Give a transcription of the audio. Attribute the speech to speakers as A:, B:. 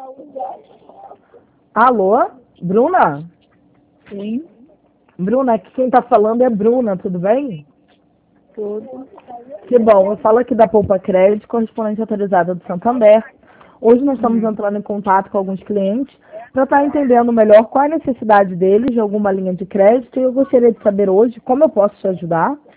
A: Alô? Bruna?
B: Sim,
A: Bruna, aqui quem tá falando é Bruna, tudo bem?
B: tudo.
A: Que bom, eu falo aqui da Poupa Crédito, correspondente autorizada do Santander. Hoje nós estamos entrando em contato com alguns clientes para estar entendendo melhor qual é a necessidade deles de alguma linha de crédito e eu gostaria de saber hoje como eu posso te ajudar.